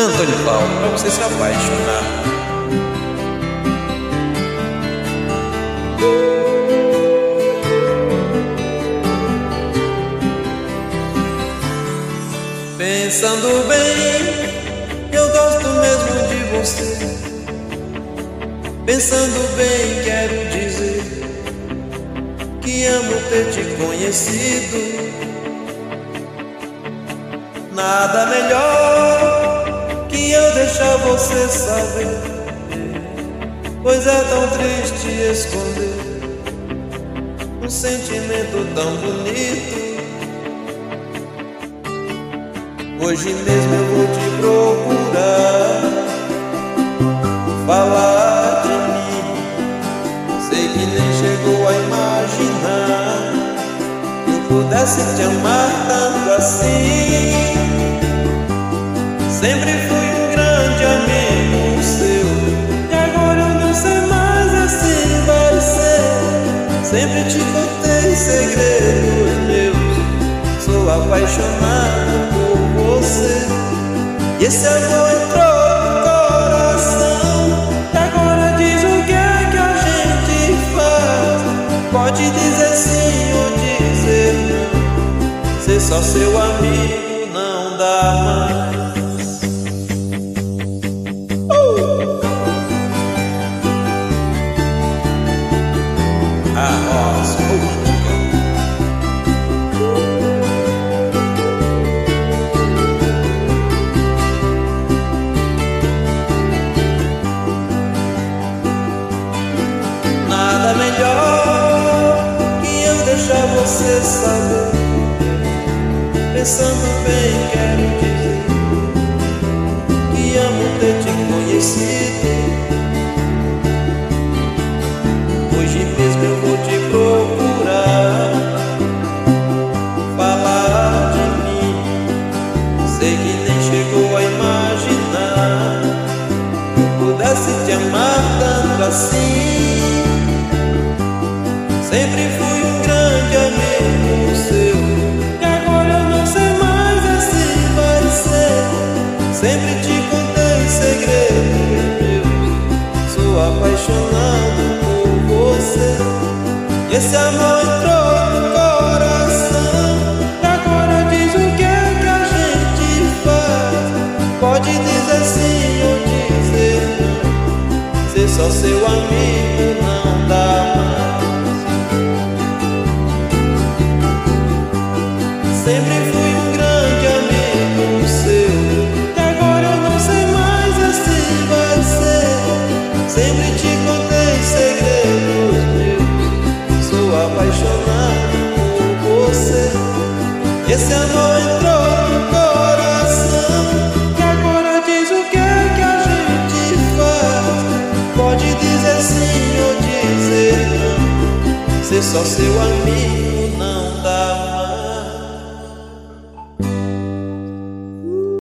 Antônio Paulo, pra você se apaixonar. Pensando bem, eu gosto mesmo de você. Pensando bem, quero dizer que amo ter te conhecido. Nada melhor que eu deixar você saber, pois é tão triste esconder um sentimento tão bonito. Hoje mesmo eu vou te procurar, falar de mim. Sei que nem chegou a imaginar que eu pudesse te amar tanto assim. Sempre fui um grande amigo seu, e agora eu não sei mais assim vai ser. Sempre te contei segredos meus, sou apaixonado por você. E esse amor entrou no coração, e agora diz o que é que a gente faz. Pode dizer sim ou dizer não, ser só seu amigo não dá mais. Nada melhor que eu deixar você saber. Pensando bem, quero dizer que amo ter te conhecido. Hoje mesmo eu vou te procurar, falar de mim. Sei que nem chegou a imaginar que eu pudesse te amar tanto assim. Sempre fui um grande amigo seu, e agora eu não sei mais assim vai ser. Sempre te contei segredos meus, sou apaixonado por você. E esse amor entrou no coração, e agora diz o que é que a gente faz. Pode dizer sim ou dizer não, ser só seu amigo não dá mais. Sempre fui um grande amigo seu, e agora eu não sei mais assim vai ser. Sempre te contei segredos meus, sou apaixonado por você. Esse amor entrou no coração, e agora diz o que é que a gente faz. Pode dizer sim ou dizer não, ser só seu amigo